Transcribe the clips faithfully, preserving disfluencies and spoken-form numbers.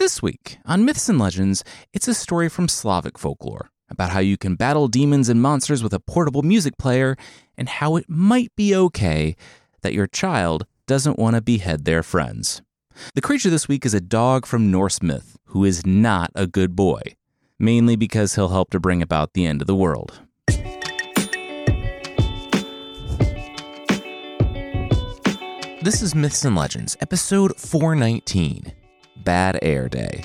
This week on Myths and Legends, it's a story from Slavic folklore about how you can battle demons and monsters with a portable music player and how it might be okay that your child doesn't want to behead their friends. The creature this week is a dog from Norse myth who is not a good boy, mainly because he'll help to bring about the end of the world. This is Myths and Legends, episode four nineteen, Bad Air Day.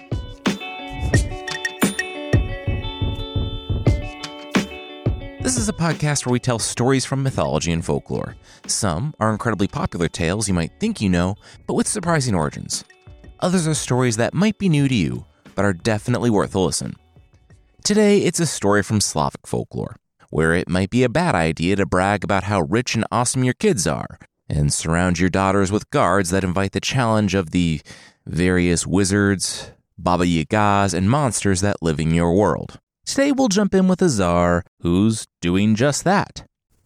This is a podcast where we tell stories from mythology and folklore. Some are incredibly popular tales you might think you know, but with surprising origins. Others are stories that might be new to you, but are definitely worth a listen. Today, it's a story from Slavic folklore, where it might be a bad idea to brag about how rich and awesome your kids are, and surround your daughters with guards that invite the challenge of the various wizards, Baba Yagas, and monsters that live in your world. Today we'll jump in with a czar who's doing just that.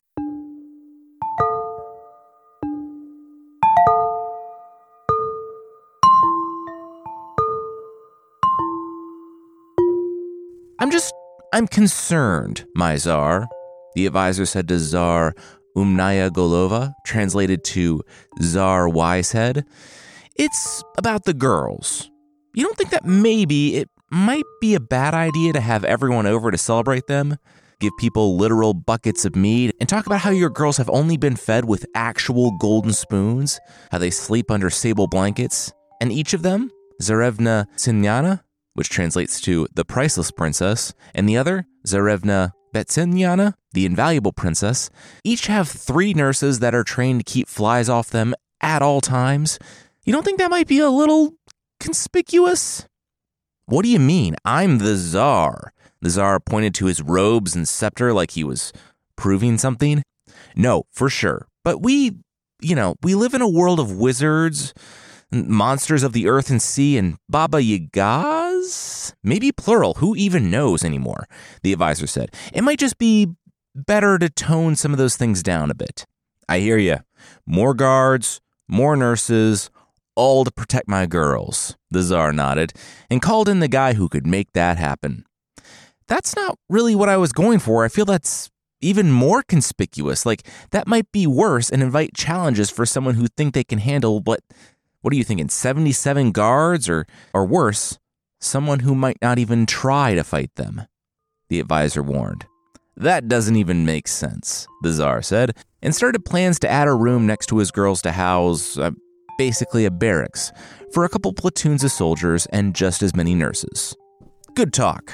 I'm just, I'm concerned, my czar, the advisor said to Tsar Umnaya Golova, translated to Tsar Wisehead. It's about the girls. You don't think that maybe it might be a bad idea to have everyone over to celebrate them, give people literal buckets of meat, and talk about how your girls have only been fed with actual golden spoons, how they sleep under sable blankets, and each of them, Tsarevna Tsinyana, which translates to the priceless princess, and the other, Tsarevna Betsinyana, the invaluable princess, each have three nurses that are trained to keep flies off them at all times. You don't think that might be a little conspicuous? What do you mean? I'm the czar. The czar pointed to his robes and scepter like he was proving something. No, for sure. But we, you know, we live in a world of wizards, monsters of the earth and sea, and Baba Yagas? Maybe plural. Who even knows anymore? The advisor said. It might just be better to tone some of those things down a bit. I hear you. More guards, more nurses, all to protect my girls, the czar nodded, and called in the guy who could make that happen. That's not really what I was going for. I feel that's even more conspicuous. Like, that might be worse and invite challenges for someone who think they can handle, what, what are you thinking, seventy-seven guards? Or, or worse, someone who might not even try to fight them, the advisor warned. That doesn't even make sense, the czar said, and started plans to add a room next to his girls to house uh, basically a barracks for a couple platoons of soldiers and just as many nurses. Good talk.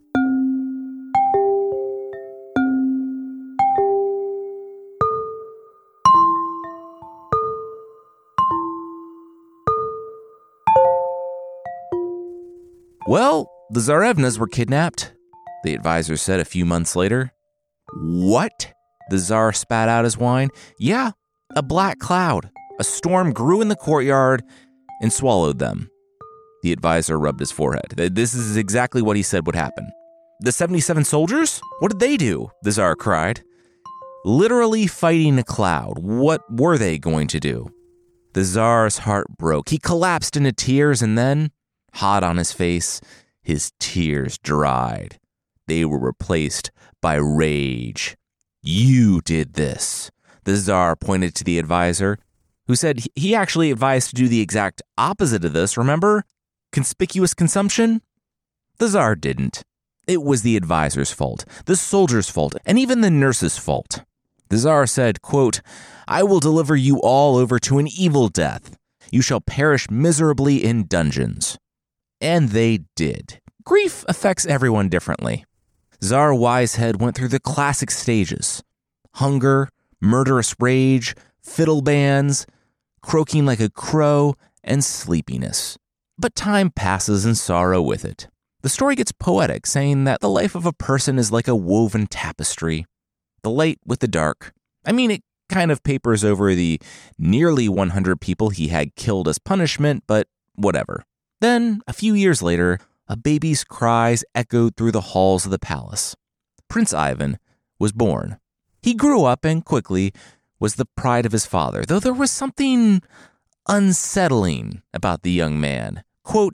Well, the Tsarevnas were kidnapped, the advisor said a few months later. What? The czar spat out his wine. Yeah, a black cloud. A storm grew in the courtyard and swallowed them. The advisor rubbed his forehead. This is exactly what he said would happen. The seventy-seven soldiers? What did they do? The czar cried. Literally fighting a cloud. What were they going to do? The czar's heart broke. He collapsed into tears and then, hot on his face, his tears dried. They were replaced by rage. You did this. The czar pointed to the advisor, who said he actually advised to do the exact opposite of this, remember? Conspicuous consumption? The czar didn't. It was the advisor's fault, the soldier's fault, and even the nurse's fault. The czar said, quote, I will deliver you all over to an evil death. You shall perish miserably in dungeons. And they did. Grief affects everyone differently. Tsar Wisehead went through the classic stages. Hunger, murderous rage, fiddle bands, croaking like a crow, and sleepiness. But time passes and sorrow with it. The story gets poetic, saying that the life of a person is like a woven tapestry. The light with the dark. I mean, it kind of papers over the nearly one hundred people he had killed as punishment, but whatever. Then, a few years later, a baby's cries echoed through the halls of the palace. Prince Ivan was born. He grew up and quickly was the pride of his father, though there was something unsettling about the young man. Quote,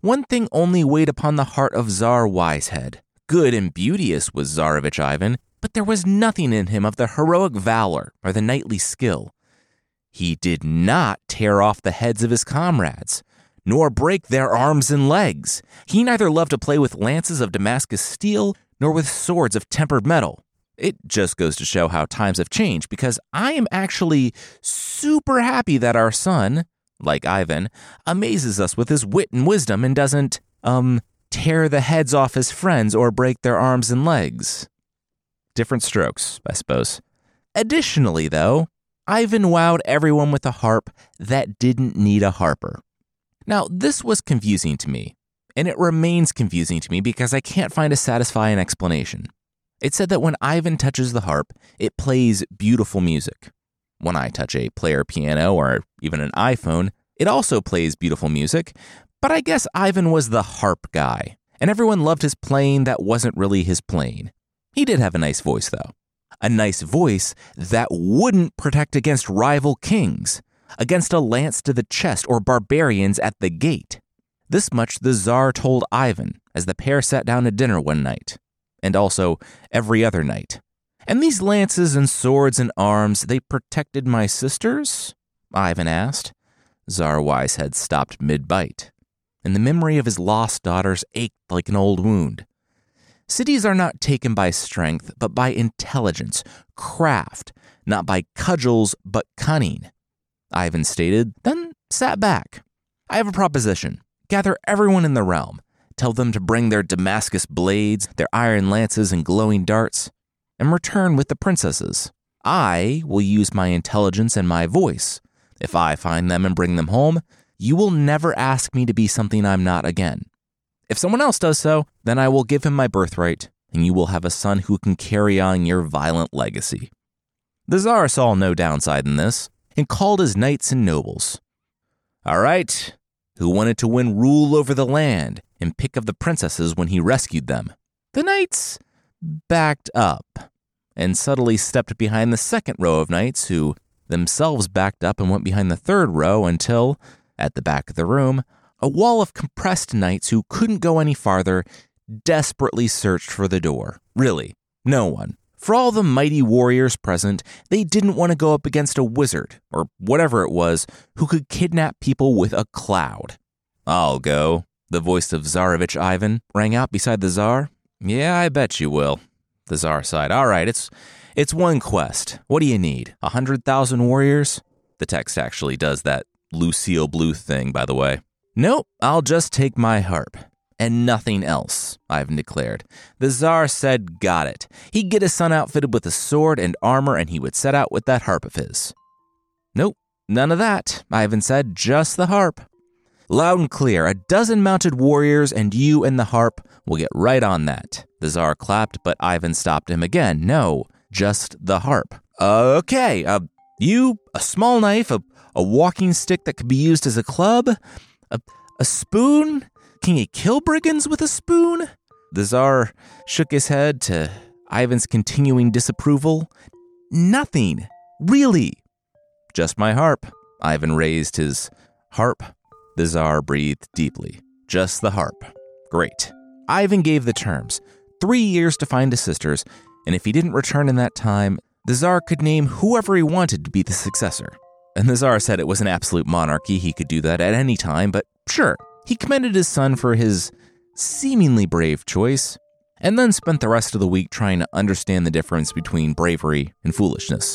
One thing only weighed upon the heart of Tsar Wisehead. Good and beauteous was Tsarevich Ivan, but there was nothing in him of the heroic valor or the knightly skill. He did not tear off the heads of his comrades, nor break their arms and legs. He neither loved to play with lances of Damascus steel, nor with swords of tempered metal. It just goes to show how times have changed, because I am actually super happy that our son, like Ivan, amazes us with his wit and wisdom and doesn't, um, tear the heads off his friends or break their arms and legs. Different strokes, I suppose. Additionally, though, Ivan wowed everyone with a harp that didn't need a harper. Now, this was confusing to me, and it remains confusing to me because I can't find a satisfying explanation. It said that when Ivan touches the harp, it plays beautiful music. When I touch a player piano or even an iPhone, it also plays beautiful music, but I guess Ivan was the harp guy, and everyone loved his playing that wasn't really his playing. He did have a nice voice, though. A nice voice that wouldn't protect against rival kings, against a lance to the chest or barbarians at the gate. This much the Tsar told Ivan as the pair sat down to dinner one night, and also every other night. And these lances and swords and arms, they protected my sisters? Ivan asked. Tsar Wisehead stopped mid-bite, and the memory of his lost daughters ached like an old wound. Cities are not taken by strength, but by intelligence, craft, not by cudgels, but cunning, Ivan stated, then sat back. I have a proposition. Gather everyone in the realm. Tell them to bring their Damascus blades, their iron lances and glowing darts, and return with the princesses. I will use my intelligence and my voice. If I find them and bring them home, you will never ask me to be something I'm not again. If someone else does so, then I will give him my birthright, and you will have a son who can carry on your violent legacy. The Tsar saw no downside in this, and called his knights and nobles. All right, who wanted to win rule over the land and pick of the princesses when he rescued them? The knights backed up and subtly stepped behind the second row of knights, who themselves backed up and went behind the third row until, at the back of the room, a wall of compressed knights who couldn't go any farther desperately searched for the door. Really, no one. For all the mighty warriors present, they didn't want to go up against a wizard, or whatever it was, who could kidnap people with a cloud. I'll go, the voice of Tsarevich Ivan rang out beside the Tsar. Yeah, I bet you will, the Tsar sighed. All right, it's it's one quest. What do you need? A hundred thousand warriors? The text actually does that Lucille Bluth thing, by the way. Nope, I'll just take my harp. And nothing else, Ivan declared. The Tsar said got it. He'd get his son outfitted with a sword and armor, and he would set out with that harp of his. Nope, none of that, Ivan said, just the harp. Loud and clear, a dozen mounted warriors, and you and the harp will get right on that. The Tsar clapped, but Ivan stopped him again. No, just the harp. Uh, okay, uh, you, a small knife, a, a walking stick that could be used as a club, a, a spoon. Can you kill brigands with a spoon? The Tsar shook his head to Ivan's continuing disapproval. Nothing, really. Just my harp. Ivan raised his harp. The Tsar breathed deeply. Just the harp. Great. Ivan gave the terms. Three years to find his sisters, and if he didn't return in that time, the Tsar could name whoever he wanted to be the successor. And the Tsar said it was an absolute monarchy. He could do that at any time, but sure. He commended his son for his seemingly brave choice, and then spent the rest of the week trying to understand the difference between bravery and foolishness.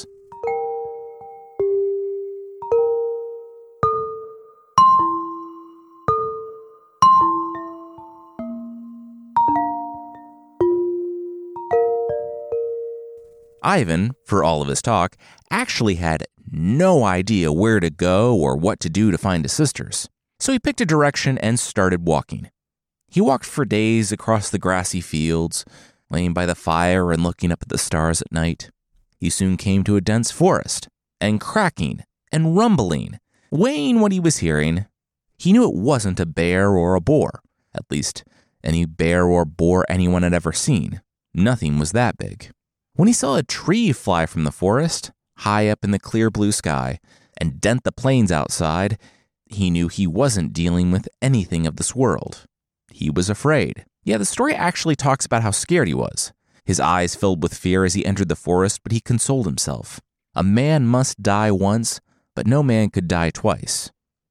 Ivan, for all of his talk, actually had no idea where to go or what to do to find his sisters. So he picked a direction and started walking. He walked for days across the grassy fields, laying by the fire and looking up at the stars at night. He soon came to a dense forest, and cracking and rumbling, weighing what he was hearing, he knew it wasn't a bear or a boar, at least any bear or boar anyone had ever seen. Nothing was that big. When he saw a tree fly from the forest, high up in the clear blue sky, and dent the plains outside, He knew he wasn't dealing with anything of this world. He was afraid. Yeah, the story actually talks about how scared he was. His eyes filled with fear as he entered the forest, but he consoled himself. A man must die once, but no man could die twice.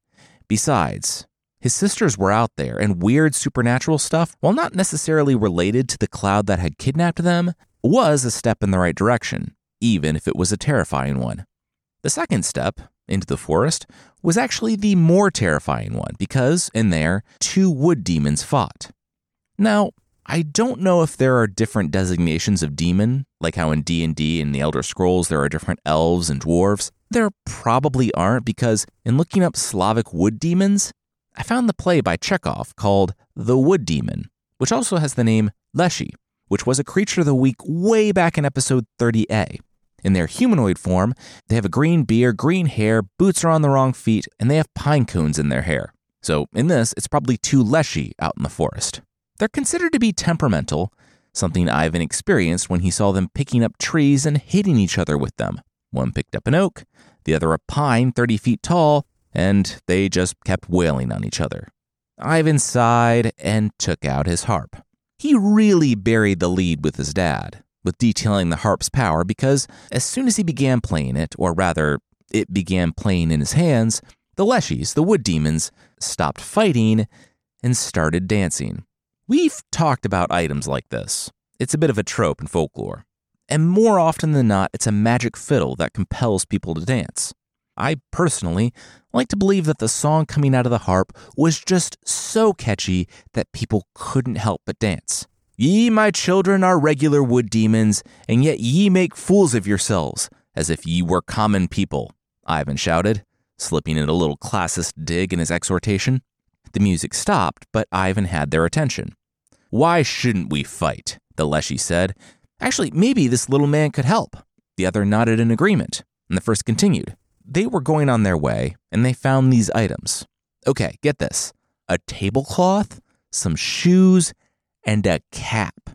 Besides, his sisters were out there, and weird supernatural stuff, while not necessarily related to the cloud that had kidnapped them, was a step in the right direction, even if it was a terrifying one. The second step, into the forest, was actually the more terrifying one, because, in there, two wood demons fought. Now, I don't know if there are different designations of demon, like how in D and D and the Elder Scrolls there are different elves and dwarves. There probably aren't, because in looking up Slavic wood demons, I found the play by Chekhov called The Wood Demon, which also has the name Leshy, which was a creature of the week way back in episode thirty A. In their humanoid form, they have a green beard, green hair, boots are on the wrong feet, and they have pine cones in their hair. So in this, it's probably two Leshy out in the forest. They're considered to be temperamental, something Ivan experienced when he saw them picking up trees and hitting each other with them. One picked up an oak, the other a pine thirty feet tall, and they just kept wailing on each other. Ivan sighed and took out his harp. He really buried the lead with his dad, with detailing the harp's power, because as soon as he began playing it, or rather, it began playing in his hands, the Leshies, the wood demons, stopped fighting and started dancing. We've talked about items like this. It's a bit of a trope in folklore. And more often than not, it's a magic fiddle that compels people to dance. I personally like to believe that the song coming out of the harp was just so catchy that people couldn't help but dance. Ye, my children, are regular wood demons, and yet ye make fools of yourselves, as if ye were common people, Ivan shouted, slipping in a little classist dig in his exhortation. The music stopped, but Ivan had their attention. Why shouldn't we fight? The Leshy said. Actually, maybe this little man could help. The other nodded in agreement, and the first continued. They were going on their way, and they found these items. Okay, get this. A tablecloth, some shoes, and a cap.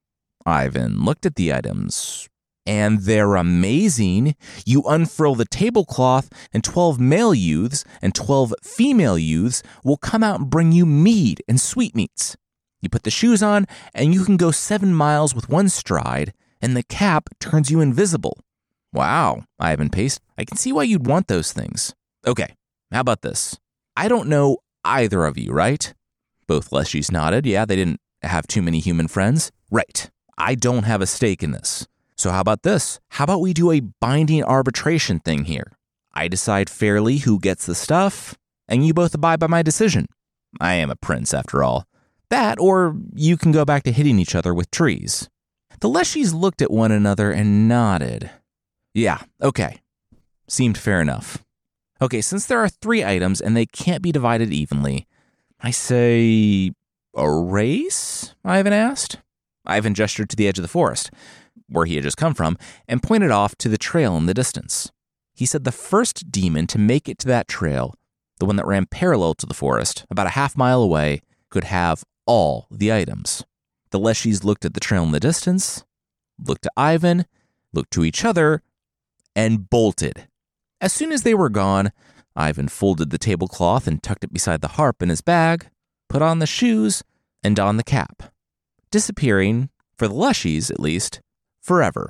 Ivan looked at the items, and they're amazing. You unfurl the tablecloth, and twelve male youths and twelve female youths will come out and bring you mead and sweetmeats. You put the shoes on, and you can go seven miles with one stride, and the cap turns you invisible. Wow, Ivan paced. I can see why you'd want those things. Okay, how about this? I don't know either of you, right? Both Leshies nodded. Yeah, they didn't have too many human friends. Right. I don't have a stake in this. So how about this? How about we do a binding arbitration thing here? I decide fairly who gets the stuff, and you both abide by my decision. I am a prince, after all. That, or you can go back to hitting each other with trees. The Leshies looked at one another and nodded. Yeah, okay. Seemed fair enough. Okay, since there are three items and they can't be divided evenly, I say, a race? Ivan asked. Ivan gestured to the edge of the forest, where he had just come from, and pointed off to the trail in the distance. He said the first demon to make it to that trail, the one that ran parallel to the forest, about a half mile away, could have all the items. The Leshies looked at the trail in the distance, looked to Ivan, looked to each other, and bolted. As soon as they were gone, Ivan folded the tablecloth and tucked it beside the harp in his bag, put on the shoes, and donned the cap, disappearing, for the Leshies at least, forever.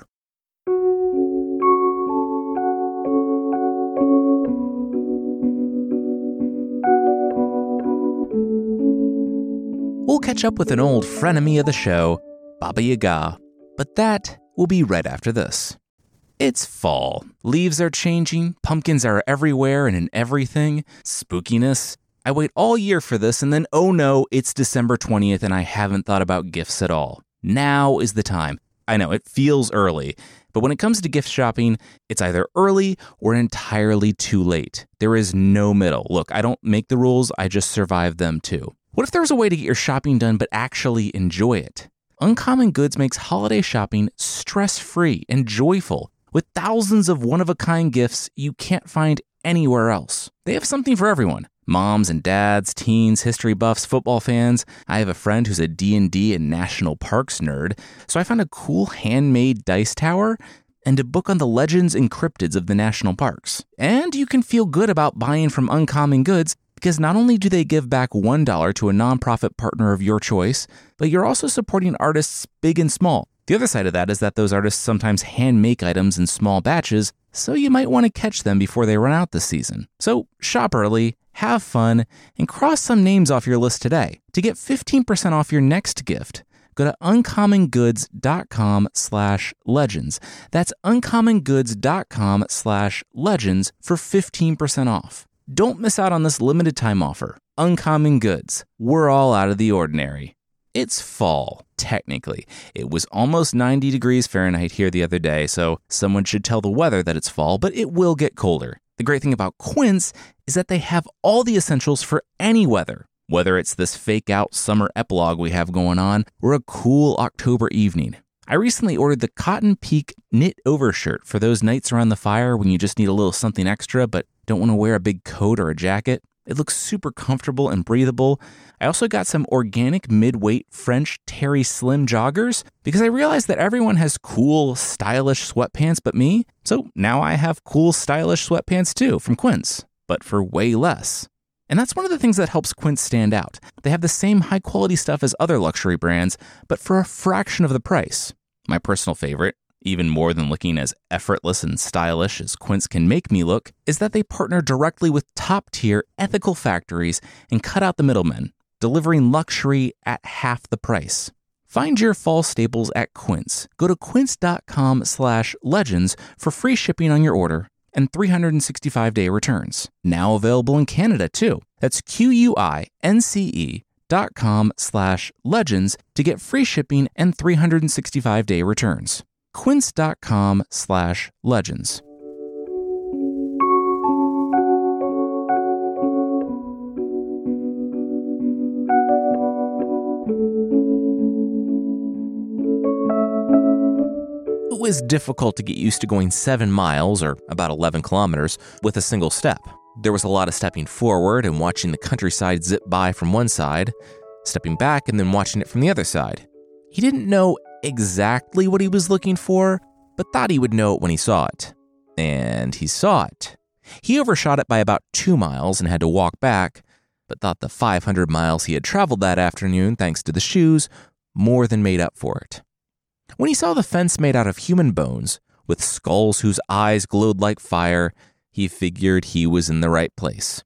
We'll catch up with an old frenemy of the show, Baba Yaga, but that will be right after this. It's fall. Leaves are changing, pumpkins are everywhere and in everything, spookiness. I wait all year for this, and then, oh no, it's December twentieth and I haven't thought about gifts at all. Now is the time. I know, it feels early, but when it comes to gift shopping, it's either early or entirely too late. There is no middle. Look, I don't make the rules, I just survive them too. What if there was a way to get your shopping done but actually enjoy it? Uncommon Goods makes holiday shopping stress-free and joyful, with thousands of one-of-a-kind gifts you can't find anywhere else. They have something for everyone. Moms and dads, teens, history buffs, football fans. I have a friend who's a D and D and national parks nerd, so I found a cool handmade dice tower and a book on the legends and cryptids of the national parks. And you can feel good about buying from Uncommon Goods because not only do they give back one dollar to a nonprofit partner of your choice, but you're also supporting artists big and small. The other side of that is that those artists sometimes hand make items in small batches, so you might want to catch them before they run out this season. So shop early, have fun, and cross some names off your list today. To get fifteen percent off your next gift, go to uncommongoods.com slash legends. That's uncommongoods.com slash legends for fifteen percent off. Don't miss out on this limited time offer. Uncommon Goods. We're all out of the ordinary. It's fall, technically. It was almost ninety degrees Fahrenheit here the other day, so someone should tell the weather that it's fall, but it will get colder. The great thing about Quince is that they have all the essentials for any weather. Whether it's this fake-out summer epilogue we have going on, or a cool October evening. I recently ordered the Cotton Peak knit overshirt for those nights around the fire when you just need a little something extra but don't want to wear a big coat or a jacket. It looks super comfortable and breathable. I also got some organic mid-weight French Terry Slim joggers because I realized that everyone has cool, stylish sweatpants but me. So now I have cool, stylish sweatpants too from Quince, but for way less. And that's one of the things that helps Quince stand out. They have the same high-quality stuff as other luxury brands, but for a fraction of the price. My personal favorite, even more than looking as effortless and stylish as Quince can make me look, is that they partner directly with top-tier ethical factories and cut out the middlemen, delivering luxury at half the price. Find your fall staples at Quince. Go to quince.com slash legends for free shipping on your order and three hundred sixty-five day returns. Now available in Canada, too. That's Q-U-I-N-C-E dot com slash legends to get free shipping and three hundred sixty-five day returns. Quince.com slash legends. It was difficult to get used to going seven miles, or about eleven kilometers, with a single step. There was a lot of stepping forward and watching the countryside zip by from one side, stepping back and then watching it from the other side. He didn't know exactly what he was looking for, but thought he would know it when he saw it. And he saw it. He overshot it by about two miles and had to walk back, but thought the five hundred miles he had traveled that afternoon, thanks to the shoes, more than made up for it. When he saw the fence made out of human bones, with skulls whose eyes glowed like fire, he figured he was in the right place.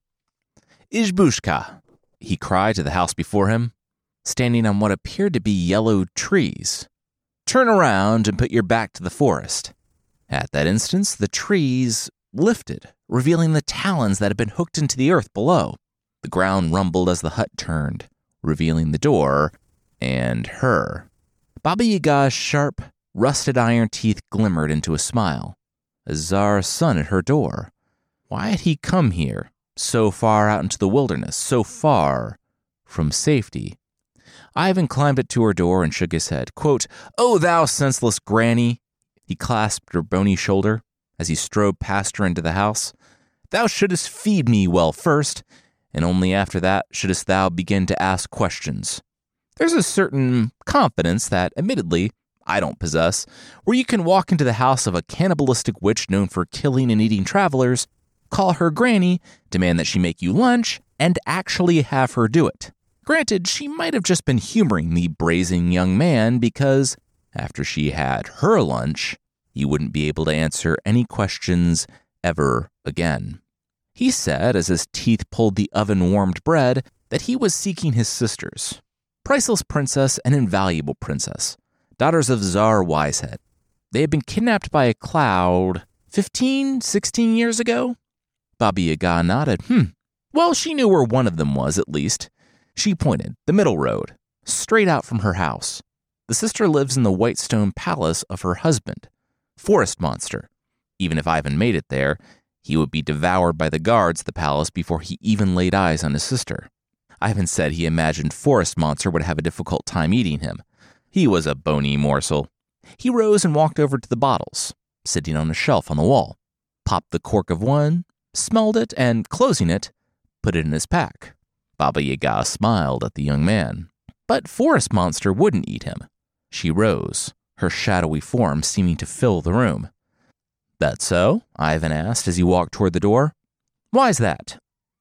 "Izbushka," he cried to the house before him, standing on what appeared to be yellow trees. "Turn around and put your back to the forest." At that instant, the trees lifted, revealing the talons that had been hooked into the earth below. The ground rumbled as the hut turned, revealing the door and her. Baba Yaga's sharp, rusted iron teeth glimmered into a smile. Azar's son at her door. Why had he come here, so far out into the wilderness, so far from safety? Ivan climbed it to her door and shook his head. Quote, "Oh, thou senseless granny!" He clasped her bony shoulder as he strode past her into the house. "Thou shouldst feed me well first, and only after that shouldst thou begin to ask questions. There's a certain confidence that, admittedly, I don't possess, where you can walk into the house of a cannibalistic witch known for killing and eating travelers, call her granny, demand that she make you lunch, and actually have her do it. Granted, she might have just been humoring the brazen young man because, after she had her lunch, he wouldn't be able to answer any questions ever again. He said, as his teeth pulled the oven-warmed bread, that he was seeking his sisters. Priceless Princess and Invaluable Princess, daughters of Tsar Wisehead. They had been kidnapped by a cloud fifteen, sixteen years ago? Baba Yaga nodded. Hmm. Well, she knew where one of them was, at least. She pointed, the middle road, straight out from her house. The sister lives in the white stone palace of her husband, Forest Monster. Even if Ivan made it there, he would be devoured by the guards at the palace before he even laid eyes on his sister. Ivan said he imagined Forest Monster would have a difficult time eating him. He was a bony morsel. He rose and walked over to the bottles, sitting on a shelf on the wall, popped the cork of one, smelled it, and, closing it, put it in his pack. Baba Yaga smiled at the young man. But Forest Monster wouldn't eat him. She rose, her shadowy form seeming to fill the room. "That so?" Ivan asked as he walked toward the door. "Why's that?"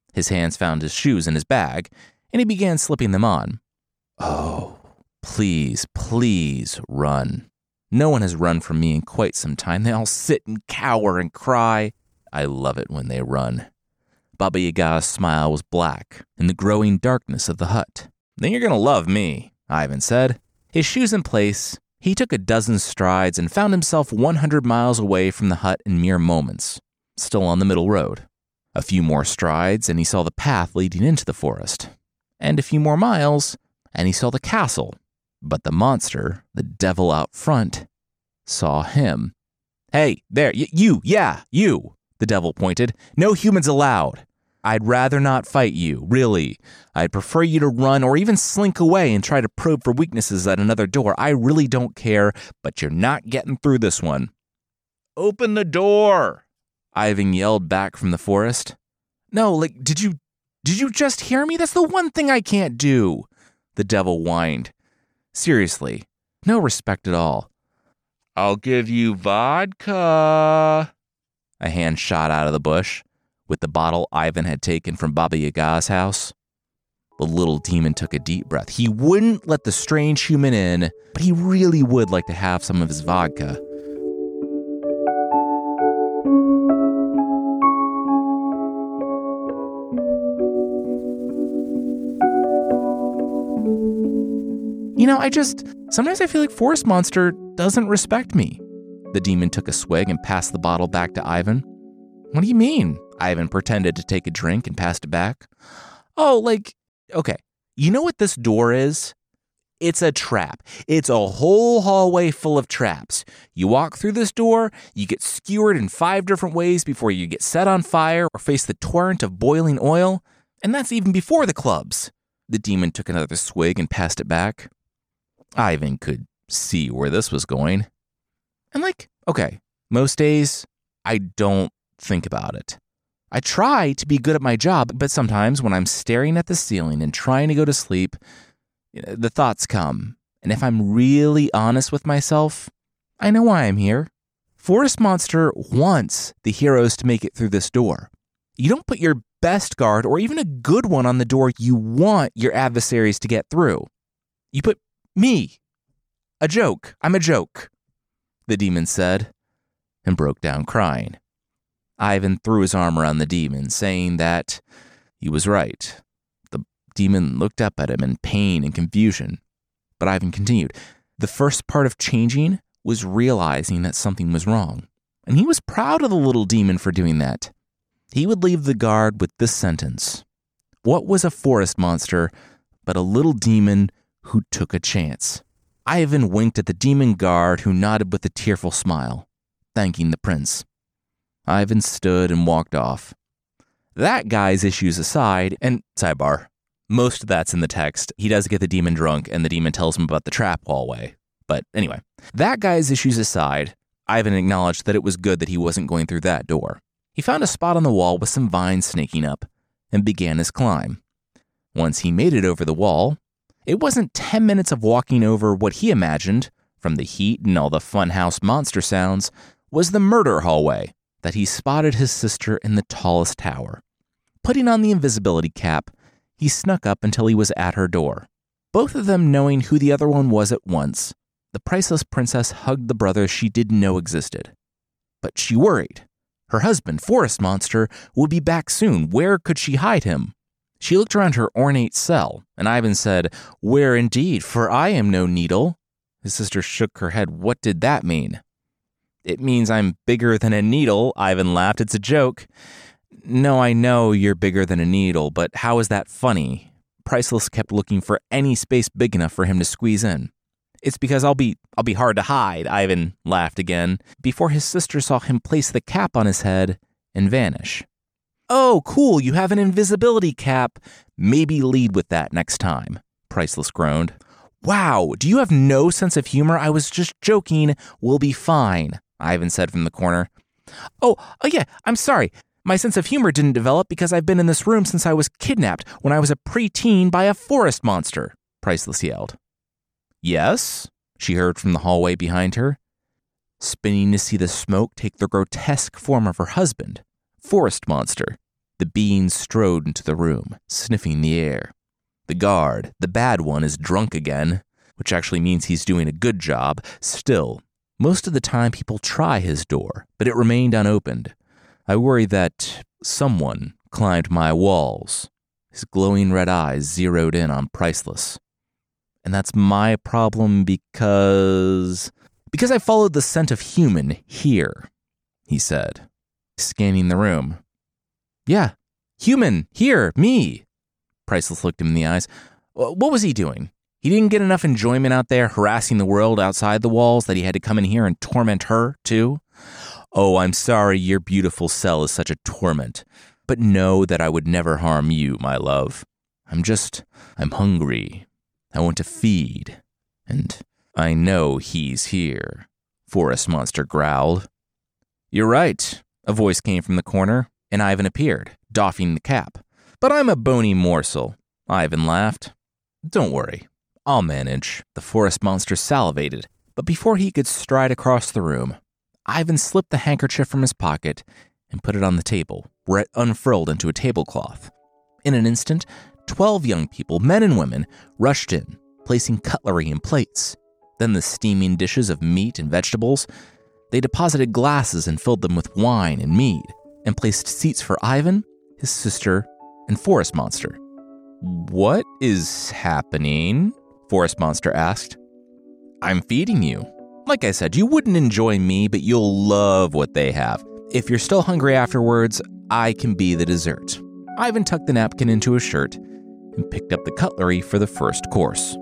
His hands found his shoes in his bag, and he began slipping them on. Oh, please, please run. No one has run from me in quite some time. They all sit and cower and cry. I love it when they run. Baba Yaga's smile was black in the growing darkness of the hut. Then you're going to love me, Ivan said. His shoes in place, he took a dozen strides and found himself one hundred miles away from the hut in mere moments, still on the middle road. A few more strides and he saw the path leading into the forest. And a few more miles and he saw the castle. But the monster, the devil out front, saw him. Hey, there, y- you, yeah, you, the devil pointed. No humans allowed. I'd rather not fight you, really. I'd prefer you to run or even slink away and try to probe for weaknesses at another door. I really don't care, but you're not getting through this one. Open the door, Ivan yelled back from the forest. No, like, did you, did you just hear me? That's the one thing I can't do, the devil whined. Seriously, no respect at all. I'll give you vodka. A hand shot out of the bush with the bottle Ivan had taken from Baba Yaga's house. The little demon took a deep breath. He wouldn't let the strange human in, but he really would like to have some of his vodka. You know, I just, sometimes I feel like Forest Monster doesn't respect me. The demon took a swig and passed the bottle back to Ivan. What do you mean? Ivan pretended to take a drink and passed it back. Oh, like, okay, you know what this door is? It's a trap. It's a whole hallway full of traps. You walk through this door, you get skewered in five different ways before you get set on fire or face the torrent of boiling oil, and that's even before the clubs. The demon took another swig and passed it back. Ivan could see where this was going. And like, okay, most days, I don't think about it. I try to be good at my job, but sometimes when I'm staring at the ceiling and trying to go to sleep, the thoughts come. And if I'm really honest with myself, I know why I'm here. Forest Monster wants the heroes to make it through this door. You don't put your best guard or even a good one on the door you want your adversaries to get through. You put me. A joke. I'm a joke, the demon said, and broke down crying. Ivan threw his arm around the demon, saying that he was right. The demon looked up at him in pain and confusion. But Ivan continued. The first part of changing was realizing that something was wrong. And he was proud of the little demon for doing that. He would leave the guard with this sentence. What was a forest monster but a little demon who took a chance? Ivan winked at the demon guard, who nodded with a tearful smile, thanking the prince. Ivan stood and walked off. That guy's issues aside, and sidebar, most of that's in the text. He does get the demon drunk, and the demon tells him about the trap hallway. But anyway, that guy's issues aside, Ivan acknowledged that it was good that he wasn't going through that door. He found a spot on the wall with some vines snaking up, and began his climb. Once he made it over the wall, it wasn't ten minutes of walking over what he imagined, from the heat and all the funhouse monster sounds, was the murder hallway that he spotted his sister in the tallest tower. Putting on the invisibility cap, he snuck up until he was at her door. Both of them knowing who the other one was at once, the priceless princess hugged the brother she didn't know existed. But she worried. Her husband, Forest Monster, would be back soon. Where could she hide him? She looked around her ornate cell, and Ivan said, Where indeed, for I am no needle. His sister shook her head. What did that mean? It means I'm bigger than a needle, Ivan laughed. It's a joke. No, I know you're bigger than a needle, but how is that funny? Priceless kept looking for any space big enough for him to squeeze in. It's because I'll be I'll be hard to hide, Ivan laughed again, before his sister saw him place the cap on his head and vanish. Oh, cool, you have an invisibility cap. Maybe lead with that next time, Priceless groaned. Wow, do you have no sense of humor? I was just joking. We'll be fine, Ivan said from the corner. Oh, oh yeah, I'm sorry. My sense of humor didn't develop because I've been in this room since I was kidnapped when I was a preteen by a forest monster, Priceless yelled. Yes, she heard from the hallway behind her, spinning to see the smoke take the grotesque form of her husband, Forest Monster. The being strode into the room, sniffing the air. The guard, the bad one, is drunk again, which actually means he's doing a good job. Still, most of the time people try his door, but it remained unopened. I worry that someone climbed my walls. His glowing red eyes zeroed in on Priceless. And that's my problem because... Because I followed the scent of human here, he said, scanning the room. Yeah, human, here, me. Priceless looked him in the eyes. What was he doing? He didn't get enough enjoyment out there harassing the world outside the walls that he had to come in here and torment her, too? Oh, I'm sorry your beautiful cell is such a torment. But know that I would never harm you, my love. I'm just, I'm hungry. I want to feed. And I know he's here, Forest Monster growled. You're right, a voice came from the corner, and Ivan appeared, doffing the cap. But I'm a bony morsel, Ivan laughed. Don't worry, I'll manage. The Forest Monster salivated, but before he could stride across the room, Ivan slipped the handkerchief from his pocket and put it on the table, where it unfurled into a tablecloth. In an instant, twelve young people, men and women, rushed in, placing cutlery and plates. Then the steaming dishes of meat and vegetables. They deposited glasses and filled them with wine and mead, and placed seats for Ivan, his sister, and Forest Monster. What is happening? Forest Monster asked. I'm feeding you. Like I said, you wouldn't enjoy me, but you'll love what they have. If you're still hungry afterwards, I can be the dessert. Ivan tucked the napkin into his shirt and picked up the cutlery for the first course.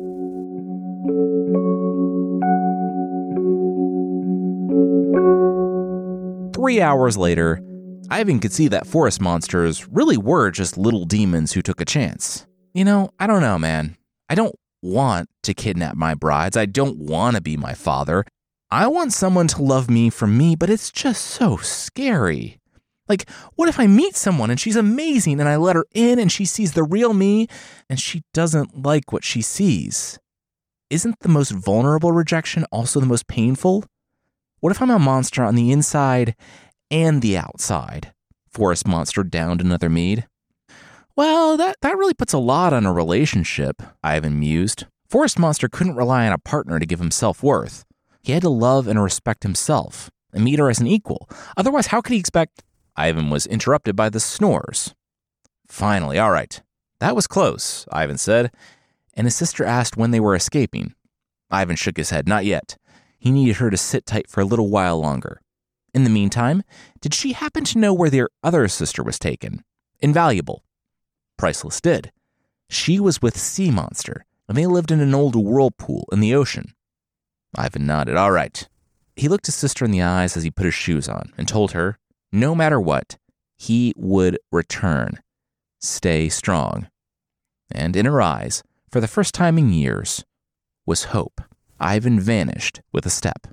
Three hours later, Ivan could see that forest monsters really were just little demons who took a chance. You know, I don't know, man. I don't want to kidnap my brides. I don't want to be my father. I want someone to love me for me, but it's just so scary. Like, what if I meet someone and she's amazing and I let her in and she sees the real me and she doesn't like what she sees? Isn't the most vulnerable rejection also the most painful? What if I'm a monster on the inside and the outside? Forest Monster downed another mead. Well, that, that really puts a lot on a relationship, Ivan mused. Forest Monster couldn't rely on a partner to give him self-worth. He had to love and respect himself and meet her as an equal. Otherwise, how could he expect... Ivan was interrupted by the snores. Finally, all right. That was close, Ivan said, and his sister asked when they were escaping. Ivan shook his head. Not yet. He needed her to sit tight for a little while longer. In the meantime, did she happen to know where their other sister was taken? Invaluable. Priceless did. She was with Sea Monster, and they lived in an old whirlpool in the ocean. Ivan nodded. All right. He looked his sister in the eyes as he put his shoes on and told her, no matter what, he would return. Stay strong. And in her eyes, for the first time in years, was hope. Ivan vanished with a step.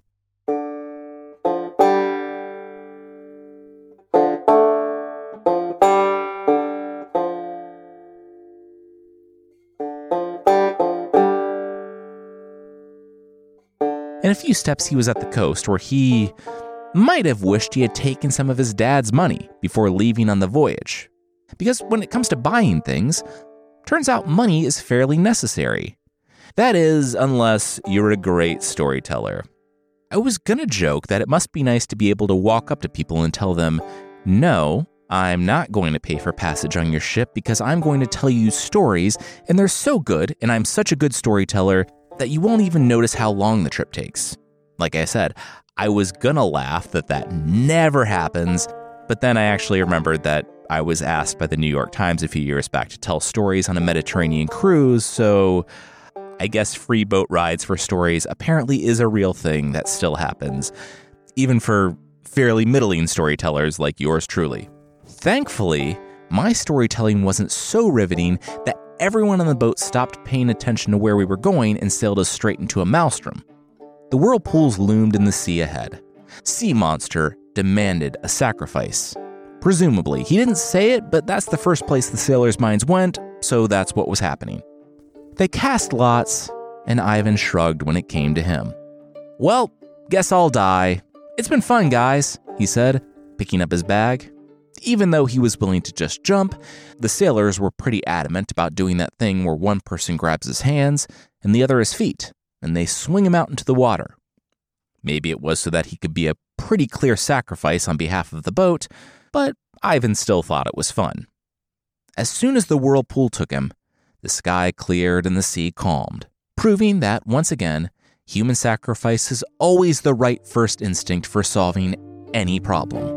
In a few steps, he was at the coast where he might have wished he had taken some of his dad's money before leaving on the voyage. Because when it comes to buying things, turns out money is fairly necessary. That is, unless you're a great storyteller. I was gonna joke that it must be nice to be able to walk up to people and tell them, no, I'm not going to pay for passage on your ship because I'm going to tell you stories and they're so good and I'm such a good storyteller that you won't even notice how long the trip takes. Like I said, I was gonna laugh that that never happens, but then I actually remembered that I was asked by the New York Times a few years back to tell stories on a Mediterranean cruise, so I guess free boat rides for stories apparently is a real thing that still happens, even for fairly middling storytellers like yours truly. Thankfully, my storytelling wasn't so riveting that everyone on the boat stopped paying attention to where we were going and sailed us straight into a maelstrom. The whirlpools loomed in the sea ahead. Sea Monster demanded a sacrifice. Presumably, he didn't say it, but that's the first place the sailors' minds went, so that's what was happening. They cast lots, and Ivan shrugged when it came to him. Well, guess I'll die. It's been fun, guys, he said, picking up his bag. Even though he was willing to just jump, the sailors were pretty adamant about doing that thing where one person grabs his hands and the other his feet, and they swing him out into the water. Maybe it was so that he could be a pretty clear sacrifice on behalf of the boat, but Ivan still thought it was fun. As soon as the whirlpool took him, the sky cleared and the sea calmed, proving that, once again, human sacrifice is always the right first instinct for solving any problem.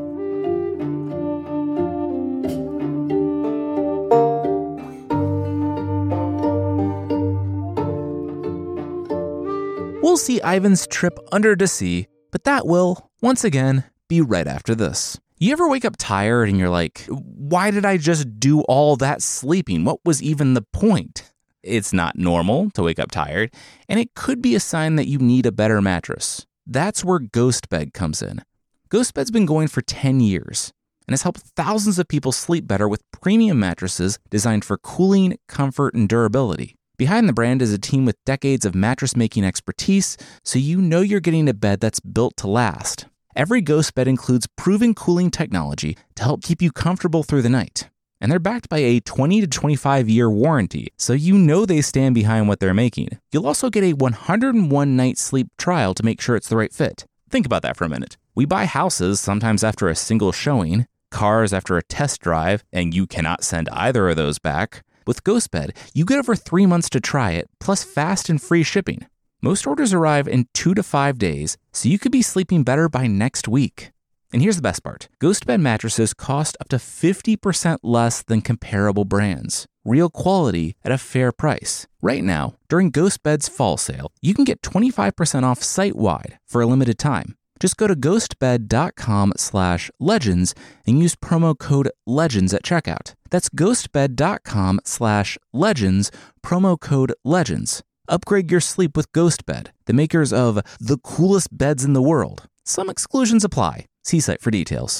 We'll see Ivan's trip under the sea, but that will, once again, be right after this. You ever wake up tired and you're like, why did I just do all that sleeping? What was even the point? It's not normal to wake up tired, and it could be a sign that you need a better mattress. That's where GhostBed comes in. GhostBed's been going for ten years and has helped thousands of people sleep better with premium mattresses designed for cooling, comfort, and durability. Behind the brand is a team with decades of mattress-making expertise, so you know you're getting a bed that's built to last. Every GhostBed includes proven cooling technology to help keep you comfortable through the night. And they're backed by a twenty to twenty-five year warranty, so you know they stand behind what they're making. You'll also get a one hundred one night sleep trial to make sure it's the right fit. Think about that for a minute. We buy houses sometimes after a single showing, cars after a test drive, and you cannot send either of those back. With GhostBed, you get over three months to try it, plus fast and free shipping. Most orders arrive in two to five days, so you could be sleeping better by next week. And here's the best part. GhostBed mattresses cost up to fifty percent less than comparable brands. Real quality at a fair price. Right now, during GhostBed's fall sale, you can get twenty-five percent off site-wide for a limited time. Just go to ghostbed.com slash legends and use promo code legends at checkout. That's ghostbed.com slash legends, promo code legends. Upgrade your sleep with GhostBed, the makers of the coolest beds in the world. Some exclusions apply. See site for details.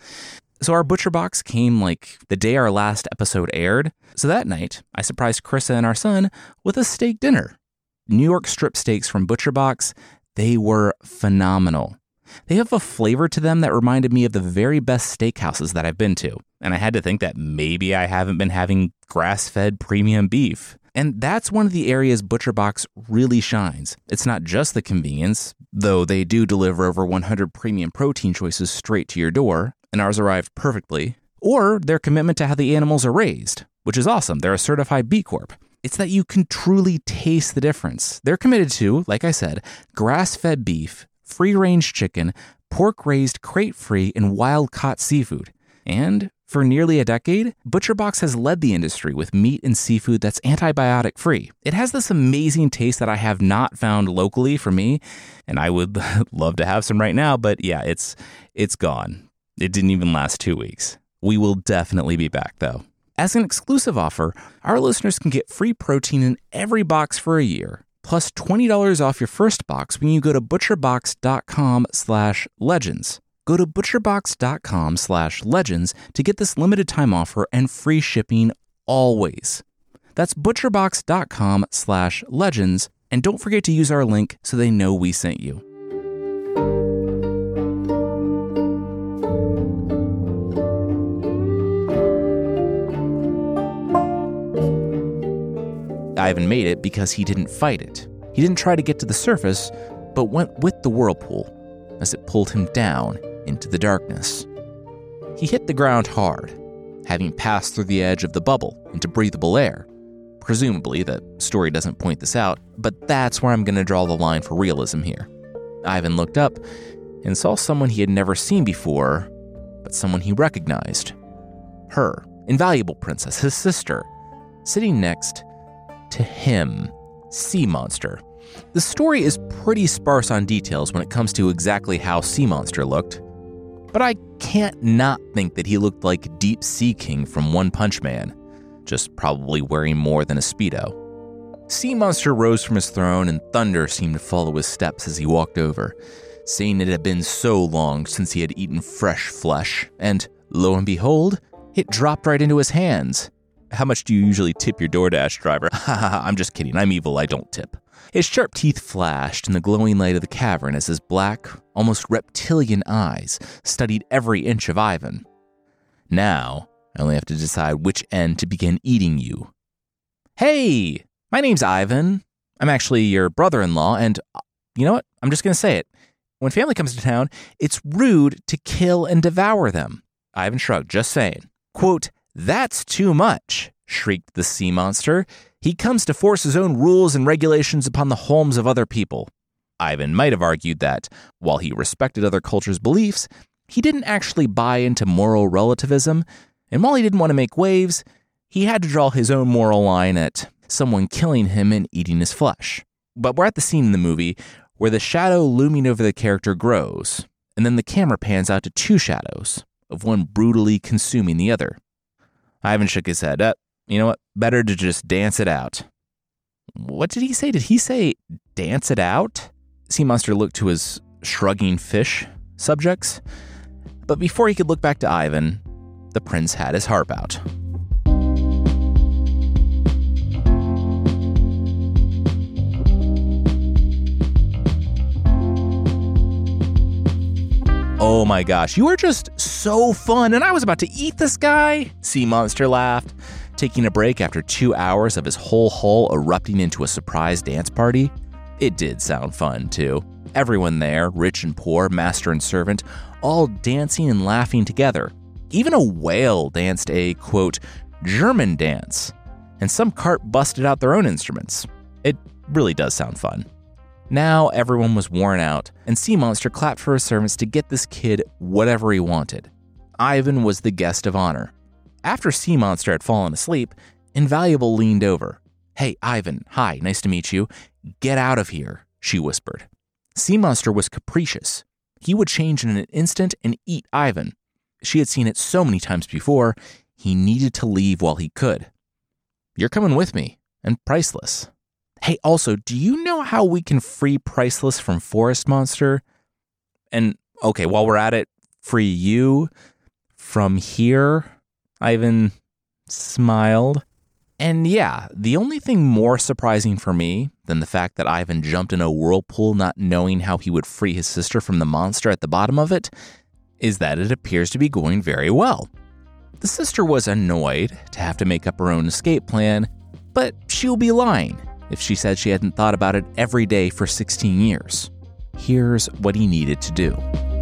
So our Butcher Box came like the day our last episode aired. So that night, I surprised Krissa and our son with a steak dinner. New York strip steaks from Butcher Box, they were phenomenal. They have a flavor to them that reminded me of the very best steakhouses that I've been to. And I had to think that maybe I haven't been having grass-fed premium beef. And that's one of the areas Butcher Box really shines. It's not just the convenience, though they do deliver over one hundred premium protein choices straight to your door, and ours arrived perfectly, or their commitment to how the animals are raised, which is awesome. They're a certified B Corp. It's that you can truly taste the difference. They're committed to, like I said, grass-fed beef, free-range chicken, pork-raised crate-free, and wild-caught seafood. And for nearly a decade, Butcher Box has led the industry with meat and seafood that's antibiotic-free. It has this amazing taste that I have not found locally for me, and I would love to have some right now, but yeah, it's it's gone. It didn't even last two weeks. We will definitely be back, though. As an exclusive offer, our listeners can get free protein in every box for a year, plus twenty dollars off your first box when you go to butcherbox.com slash legends. Go to butcherbox.com slash legends to get this limited time offer and free shipping always. That's butcherbox.com slash legends, and don't forget to use our link so they know we sent you. Ivan made it because he didn't fight it. He didn't try to get to the surface, but went with the whirlpool as it pulled him down into the darkness. He hit the ground hard, having passed through the edge of the bubble into breathable air. Presumably, the story doesn't point this out, but that's where I'm going to draw the line for realism here. Ivan looked up and saw someone he had never seen before, but someone he recognized. Her, Invaluable Princess, his sister, sitting next to him, Sea Monster. The story is pretty sparse on details when it comes to exactly how Sea Monster looked, but I can't not think that he looked like Deep Sea King from One Punch Man, just probably wearing more than a Speedo. Sea Monster rose from his throne and thunder seemed to follow his steps as he walked over, saying it had been so long since he had eaten fresh flesh, and lo and behold, it dropped right into his hands. How much do you usually tip your DoorDash driver? Haha, I'm just kidding, I'm evil, I don't tip. His sharp teeth flashed in the glowing light of the cavern as his black, almost reptilian eyes studied every inch of Ivan. Now, I only have to decide which end to begin eating you. Hey, my name's Ivan. I'm actually your brother-in-law, and you know what? I'm just going to say it. When family comes to town, it's rude to kill and devour them. Ivan shrugged, just saying. Quote, "That's too much," shrieked the sea monster. "He comes to force his own rules and regulations upon the homes of other people." Ivan might have argued that, while he respected other cultures' beliefs, he didn't actually buy into moral relativism, and while he didn't want to make waves, he had to draw his own moral line at someone killing him and eating his flesh. But we're at the scene in the movie where the shadow looming over the character grows, and then the camera pans out to two shadows, of one brutally consuming the other. Ivan shook his head. Uh, you know what? Better to just dance it out. What did he say? Did he say dance it out? Sea Monster looked to his shrugging fish subjects, but before he could look back to Ivan, the prince had his harp out. "Oh my gosh, you are just so fun, and I was about to eat this guy," Sea Monster laughed, taking a break after two hours of his whole hull erupting into a surprise dance party. It did sound fun, too. Everyone there, rich and poor, master and servant, all dancing and laughing together. Even a whale danced a, quote, German dance, and some cart busted out their own instruments. It really does sound fun. Now everyone was worn out, and Sea Monster clapped for his servants to get this kid whatever he wanted. Ivan was the guest of honor. After Sea Monster had fallen asleep, Invaluable leaned over. "Hey, Ivan, hi, nice to meet you. Get out of here," she whispered. Sea Monster was capricious. He would change in an instant and eat Ivan. She had seen it so many times before, he needed to leave while he could. "You're coming with me, and Priceless. Hey, also, do you know how we can free Priceless from Forest Monster? And, okay, while we're at it, free you from here?" Ivan smiled. And yeah, the only thing more surprising for me than the fact that Ivan jumped in a whirlpool not knowing how he would free his sister from the monster at the bottom of it is that it appears to be going very well. The sister was annoyed to have to make up her own escape plan, but she'll be lying if she said she hadn't thought about it every day for sixteen years. Here's what he needed to do.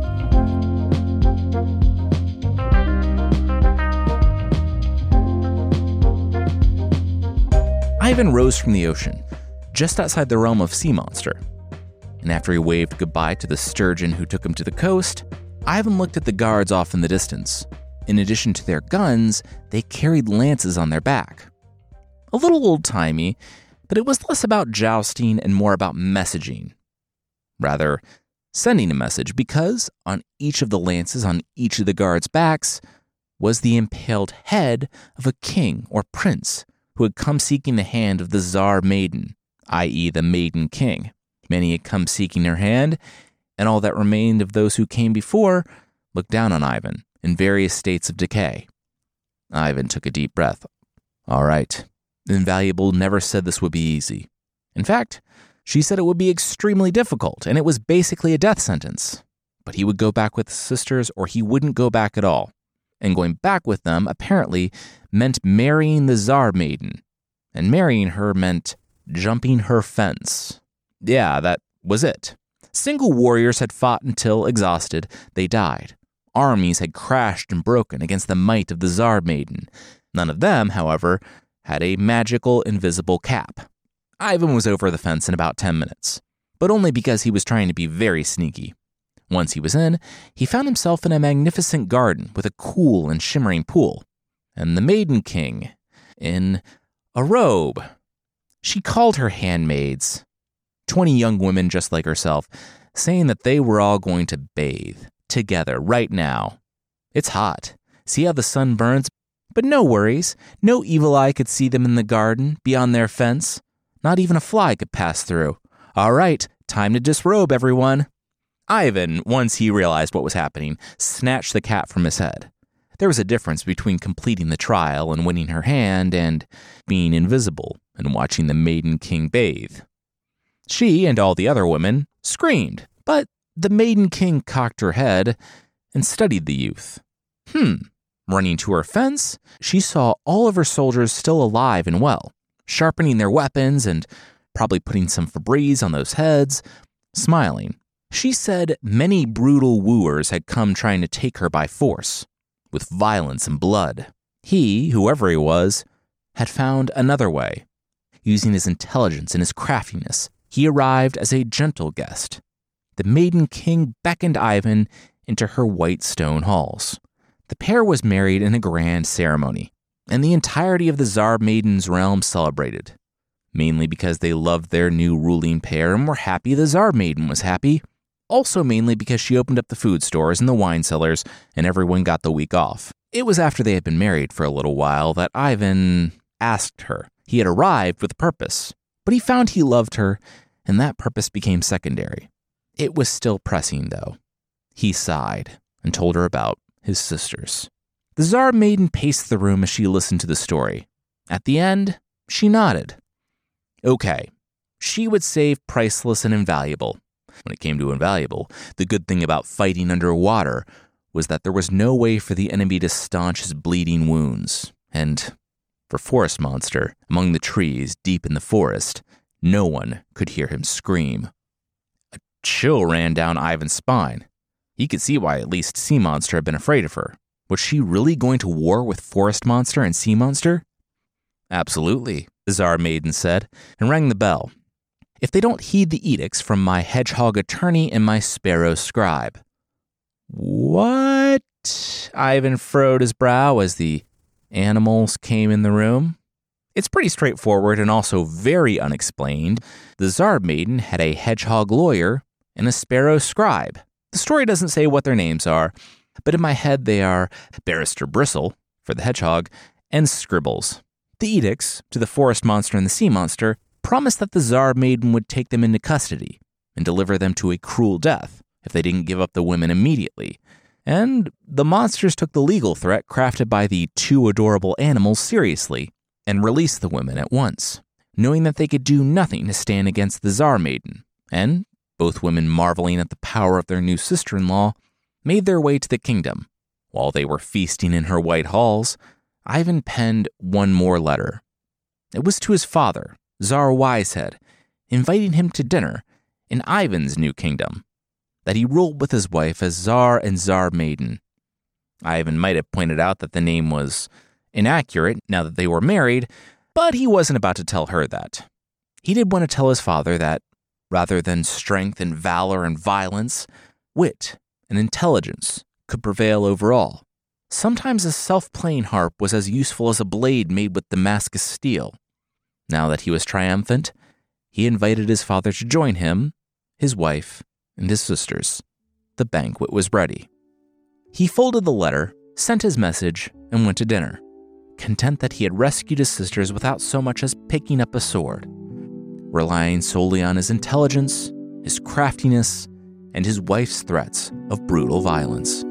Ivan rose from the ocean, just outside the realm of Sea Monster. And after he waved goodbye to the sturgeon who took him to the coast, Ivan looked at the guards off in the distance. In addition to their guns, they carried lances on their back. A little old-timey, but it was less about jousting and more about messaging. Rather, sending a message, because on each of the lances on each of the guards' backs was the impaled head of a king or prince who had come seeking the hand of the Tsar Maiden, that is the Maiden King. Many had come seeking her hand, and all that remained of those who came before looked down on Ivan in various states of decay. Ivan took a deep breath. All right. Invaluable never said this would be easy. In fact, she said it would be extremely difficult, and it was basically a death sentence. But he would go back with his sisters, or he wouldn't go back at all. And going back with them, apparently, meant marrying the Tsar Maiden. And marrying her meant jumping her fence. Yeah, that was it. Single warriors had fought until, exhausted, they died. Armies had crashed and broken against the might of the Tsar Maiden. None of them, however, had a magical, invisible cap. Ivan was over the fence in about ten minutes, but only because he was trying to be very sneaky. Once he was in, he found himself in a magnificent garden with a cool and shimmering pool, and the Maiden King in a robe. She called her handmaids, twenty young women just like herself, saying that they were all going to bathe together right now. It's hot. See how the sun burns? But no worries. No evil eye could see them in the garden beyond their fence. Not even a fly could pass through. All right, time to disrobe, everyone. Ivan, once he realized what was happening, snatched the cap from his head. There was a difference between completing the trial and winning her hand and being invisible and watching the Maiden King bathe. She and all the other women screamed, but the Maiden King cocked her head and studied the youth. Hmm, Running to her fence, she saw all of her soldiers still alive and well, sharpening their weapons and probably putting some Febreze on those heads, smiling. She said many brutal wooers had come trying to take her by force, with violence and blood. He, whoever he was, had found another way. Using his intelligence and his craftiness, he arrived as a gentle guest. The Maiden King beckoned Ivan into her white stone halls. The pair was married in a grand ceremony, and the entirety of the Tsar Maiden's realm celebrated, mainly because they loved their new ruling pair and were happy the Tsar Maiden was happy, also mainly because she opened up the food stores and the wine cellars and everyone got the week off. It was after they had been married for a little while that Ivan asked her. He had arrived with a purpose, but he found he loved her, and that purpose became secondary. It was still pressing, though. He sighed and told her about his sisters. The Tsar Maiden paced the room as she listened to the story. At the end, she nodded. Okay, she would save Priceless and Invaluable. When it came to Invaluable, the good thing about fighting underwater was that there was no way for the enemy to staunch his bleeding wounds. And for Forest Monster, among the trees deep in the forest, no one could hear him scream. A chill ran down Ivan's spine. He could see why at least Sea Monster had been afraid of her. Was she really going to war with Forest Monster and Sea Monster? Absolutely, the Tsar Maiden said, and rang the bell. If they don't heed the edicts from my hedgehog attorney and my sparrow scribe. What? Ivan furrowed his brow as the animals came in the room. It's pretty straightforward and also very unexplained. The Tsar Maiden had a hedgehog lawyer and a sparrow scribe. The story doesn't say what their names are, but in my head they are Barrister Bristle, for the hedgehog, and Scribbles. The edicts to the Forest Monster and the Sea Monster promised that the Tsar Maiden would take them into custody and deliver them to a cruel death if they didn't give up the women immediately. And the monsters took the legal threat crafted by the two adorable animals seriously and released the women at once, knowing that they could do nothing to stand against the Tsar Maiden. And both women, marveling at the power of their new sister-in-law, made their way to the kingdom. While they were feasting in her white halls, Ivan penned one more letter. It was to his father, Tsar Wisehead, inviting him to dinner in Ivan's new kingdom, that he ruled with his wife as Tsar and Tsar Maiden. Ivan might have pointed out that the name was inaccurate now that they were married, but he wasn't about to tell her that. He did want to tell his father that, rather than strength and valor and violence, wit and intelligence could prevail over all. Sometimes a self-playing harp was as useful as a blade made with Damascus steel. Now that he was triumphant, he invited his father to join him, his wife, and his sisters. The banquet was ready. He folded the letter, sent his message, and went to dinner, content that he had rescued his sisters without so much as picking up a sword, relying solely on his intelligence, his craftiness, and his wife's threats of brutal violence.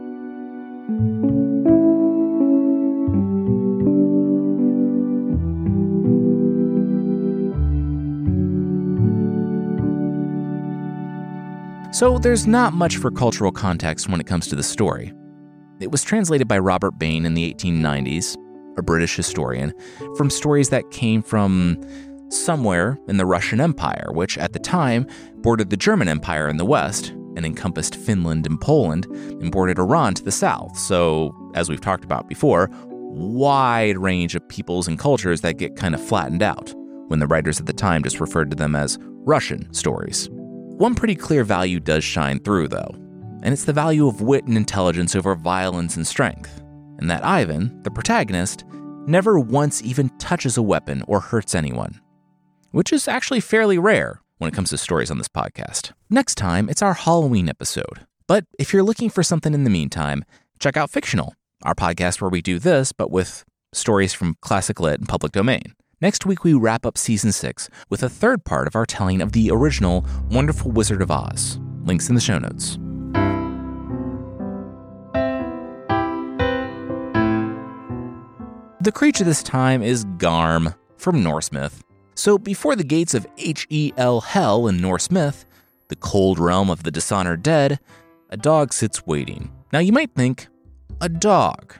So there's not much for cultural context when it comes to the story. It was translated by Robert Bain in the eighteen nineties, a British historian, from stories that came from somewhere in the Russian Empire, which at the time bordered the German Empire in the west and encompassed Finland and Poland and bordered Iran to the south. So, as we've talked about before, wide range of peoples and cultures that get kind of flattened out when the writers at the time just referred to them as Russian stories. One pretty clear value does shine through, though, and it's the value of wit and intelligence over violence and strength, and that Ivan, the protagonist, never once even touches a weapon or hurts anyone, which is actually fairly rare when it comes to stories on this podcast. Next time, it's our Halloween episode, but if you're looking for something in the meantime, check out Fictional, our podcast where we do this, but with stories from classic lit and public domain. Next week, we wrap up Season six with a third part of our telling of the original Wonderful Wizard of Oz. Links in the show notes. The creature this time is Garm from Norse myth. So before the gates of H E L Hell in Norse myth, the cold realm of the dishonored dead, a dog sits waiting. Now you might think, a dog.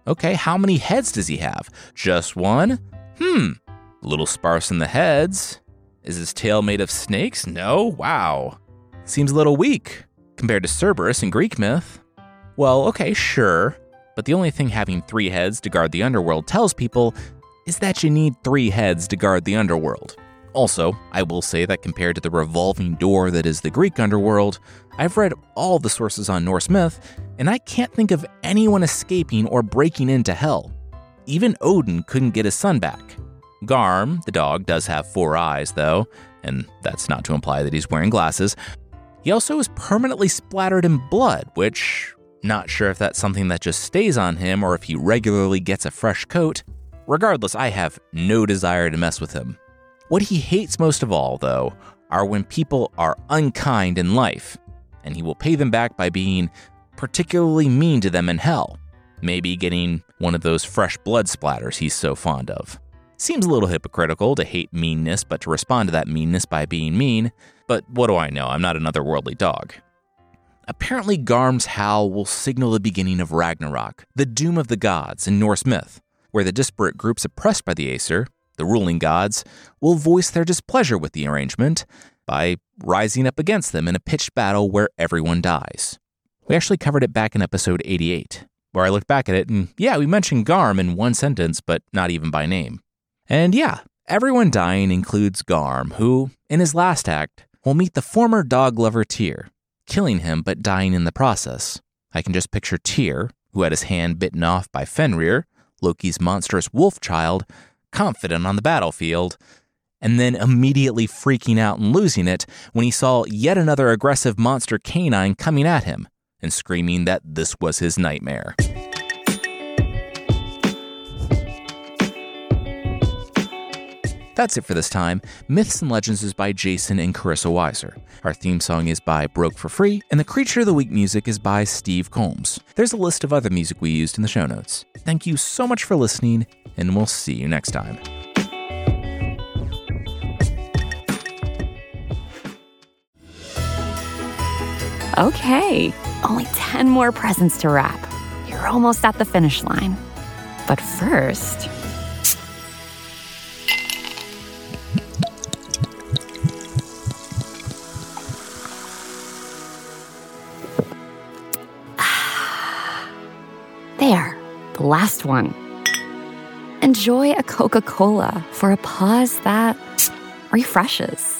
Okay, how many heads does he have? Just one? Hmm, a little sparse in the heads. Is his tail made of snakes? No? Wow. Seems a little weak compared to Cerberus in Greek myth. Well, okay, sure. But the only thing having three heads to guard the underworld tells people is that you need three heads to guard the underworld. Also, I will say that compared to the revolving door that is the Greek underworld, I've read all the sources on Norse myth, and I can't think of anyone escaping or breaking into hell. Even Odin couldn't get his son back. Garm, the dog, does have four eyes, though, and that's not to imply that he's wearing glasses. He also is permanently splattered in blood, which, not sure if that's something that just stays on him or if he regularly gets a fresh coat. Regardless, I have no desire to mess with him. What he hates most of all, though, are when people are unkind in life, and he will pay them back by being particularly mean to them in hell, maybe getting one of those fresh blood splatters he's so fond of. Seems a little hypocritical to hate meanness, but to respond to that meanness by being mean, but what do I know, I'm not an otherworldly dog. Apparently Garm's howl will signal the beginning of Ragnarok, the doom of the gods in Norse myth, where the disparate groups oppressed by the Aesir, the ruling gods, will voice their displeasure with the arrangement by rising up against them in a pitched battle where everyone dies. We actually covered it back in episode eighty-eight, where I looked back at it and yeah, we mentioned Garm in one sentence, but not even by name. And yeah, everyone dying includes Garm, who, in his last act, will meet the former dog lover Tyr, killing him but dying in the process. I can just picture Tyr, who had his hand bitten off by Fenrir, Loki's monstrous wolf child, confident on the battlefield, and then immediately freaking out and losing it when he saw yet another aggressive monster canine coming at him and screaming that this was his nightmare. That's it for this time. Myths and Legends is by Jason and Carissa Weiser. Our theme song is by Broke for Free, and the Creature of the Week music is by Steve Combs. There's a list of other music we used in the show notes. Thank you so much for listening, and we'll see you next time. Okay, only ten more presents to wrap. You're almost at the finish line. But first... There, the last one. Enjoy a Coca-Cola for a pause that refreshes.